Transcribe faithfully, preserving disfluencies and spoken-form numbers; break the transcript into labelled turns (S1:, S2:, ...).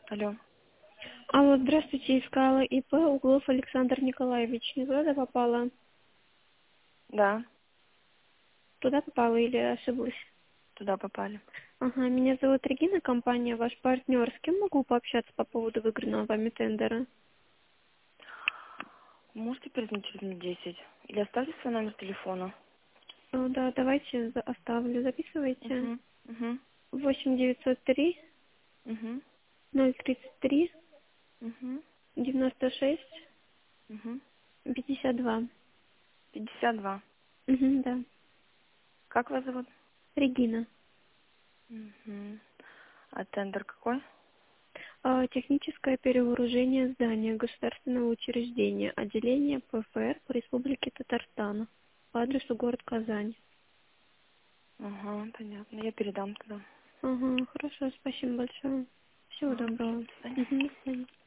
S1: Алло.
S2: Алло, здравствуйте, искала ИП Углов Александр Николаевич. Не туда попала?
S1: Да,
S2: Туда попала или ошиблась?
S1: туда попали.
S2: Ага, меня зовут Регина, компания ваш партнер. С кем могу пообщаться по поводу выигранного вами тендера?
S1: Можете перезвонить через минут десять? Или оставьте свой номер телефона?
S2: О, да, давайте за- оставлю. Записывайте.
S1: Угу. Угу.
S2: восемь девятьсот три
S1: Угу.
S2: ноль тридцать три
S1: Угу.
S2: девяносто шесть
S1: Угу.
S2: пятьдесят два.
S1: пятьдесят два.
S2: Угу, да.
S1: Как вас зовут?
S2: Регина.
S1: Угу. А тендер какой?
S2: А, Техническое перевооружение здания государственного учреждения, отделение ПФР по Республике Татарстан по адресу город Казань.
S1: Ага, понятно. Я передам туда.
S2: Ага, хорошо, спасибо большое. Всего
S1: Ага,
S2: доброго.
S1: до свидания.
S2: Угу, до свидания.